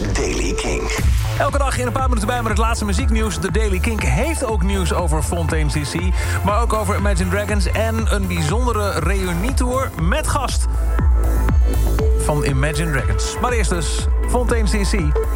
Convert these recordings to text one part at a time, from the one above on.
Daily Kink. Elke dag in een paar minuten bij met het laatste muzieknieuws. De Daily Kink heeft ook nieuws over Fontaine CC, maar ook over Imagine Dragons en een bijzondere reunietour met gast van Imagine Dragons. Maar eerst dus Fontaine CC.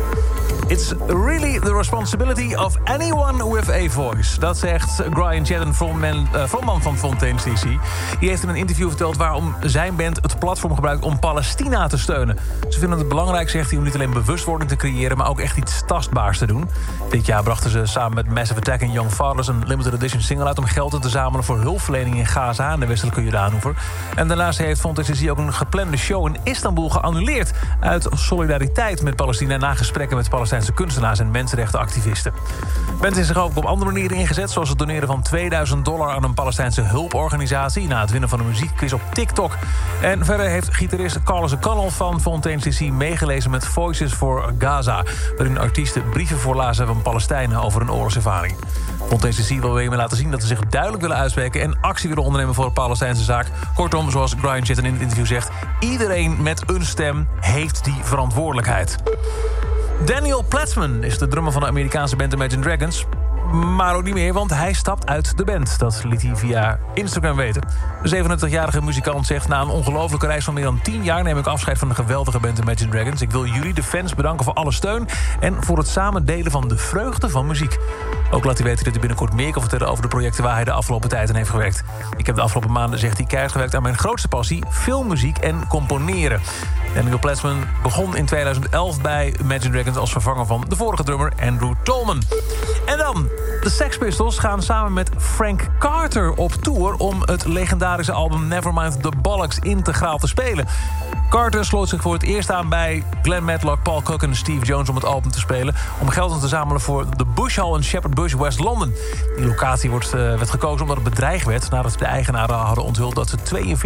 It's really the responsibility of anyone with a voice. Dat zegt Brian Chatham, frontman van Fontaine CC. Die heeft in een interview verteld waarom zijn band het platform gebruikt om Palestina te steunen. Ze vinden het belangrijk, zegt hij, om niet alleen bewustwording te creëren, maar ook echt iets tastbaars te doen. Dit jaar brachten ze samen met Massive Attack en Young Fathers een limited edition single uit om geld in te zamelen voor hulpverlening in Gaza en de westelijke Jordaanoever. En daarnaast heeft Fontaine CC ook een geplande show in Istanbul geannuleerd uit solidariteit met Palestina na gesprekken met Palestijnse kunstenaars en mensenrechtenactivisten. Bent is zich ook op andere manieren ingezet, zoals het doneren van $2000 aan een Palestijnse hulporganisatie na het winnen van een muziekquiz op TikTok. En verder heeft gitarist Carlos O'Connell van Fontaine CC meegelezen met Voices for Gaza, waarin artiesten brieven voorlazen van Palestijnen over hun oorlogservaring. Fontaine CC wil weer laten zien dat ze zich duidelijk willen uitspreken en actie willen ondernemen voor de Palestijnse zaak. Kortom, zoals Brian Chatham in het interview zegt, iedereen met een stem heeft die verantwoordelijkheid. Daniel Platzman is de drummer van de Amerikaanse band Imagine Dragons. Maar ook niet meer, want hij stapt uit de band. Dat liet hij via Instagram weten. De 37-jarige muzikant zegt: na een ongelofelijke reis van meer dan 10 jaar neem ik afscheid van de geweldige band Imagine Dragons. Ik wil jullie, de fans, bedanken voor alle steun en voor het samen delen van de vreugde van muziek. Ook laat hij weten dat hij binnenkort meer kan vertellen over de projecten waar hij de afgelopen tijd aan heeft gewerkt. Ik heb de afgelopen maanden, zegt hij, keihard gewerkt aan mijn grootste passie: filmmuziek en componeren. Daniel Platzman begon in 2011 bij Imagine Dragons als vervanger van de vorige drummer Andrew Tolman. En dan, de Sex Pistols gaan samen met Frank Carter op tour om het legendarische album Nevermind the Bollocks integraal te spelen. Carter sloot zich voor het eerst aan bij Glenn Matlock, Paul Cook en Steve Jones om het album te spelen, om geld in te zamelen voor de Bush Hall in Shepherd Bush, West London. Die locatie werd gekozen omdat het bedreigd werd nadat de eigenaren hadden onthuld dat ze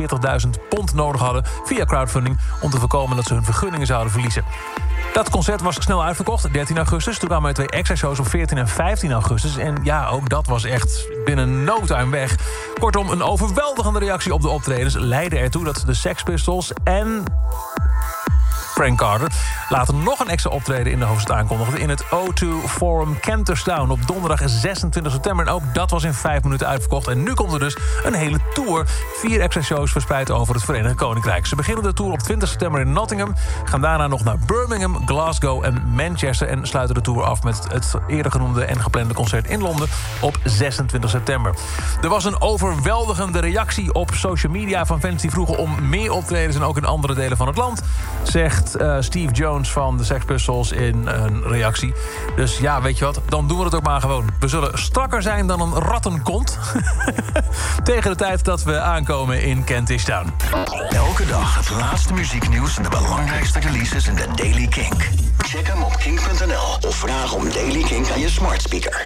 £42.000 nodig hadden via crowdfunding om te voorkomen dat ze hun vergunningen zouden verliezen. Dat concert was snel uitverkocht, 13 augustus. Toen kwamen er 2 extra shows op 14 en 15 augustus. En ja, ook dat was echt binnen no time weg. Kortom, een overweldigende reactie op de optredens leidde ertoe dat de Sex Pistols en Frank Carter later nog een extra optreden in de hoofdstad aankondigden in het O2 Forum Canterstown op donderdag 26 september. En ook dat was in 5 minuten uitverkocht. En nu komt er dus een hele tour. 4 extra shows verspreid over het Verenigd Koninkrijk. Ze beginnen de tour op 20 september in Nottingham, gaan daarna nog naar Birmingham, Glasgow en Manchester en sluiten de tour af met het eerder genoemde en geplande concert in Londen op 26 september. Er was een overweldigende reactie op social media van fans die vroegen om meer optredens en ook in andere delen van het land, zegt Steve Jones van de Sex Pistols in een reactie. Dus ja, weet je wat, dan doen we het ook maar gewoon. We zullen strakker zijn dan een rattenkont tegen de tijd dat we aankomen in Kentish Town. Elke dag het laatste muzieknieuws en de belangrijkste releases in de Daily Kink. Check hem op kink.nl of vraag om Daily Kink aan je smart speaker.